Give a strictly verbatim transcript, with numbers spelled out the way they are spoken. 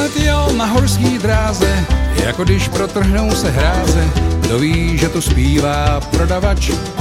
Kdykoliv jel na horský dráze, jako když protrhnou se hráze, kdo ví, že tu zpívá prodavač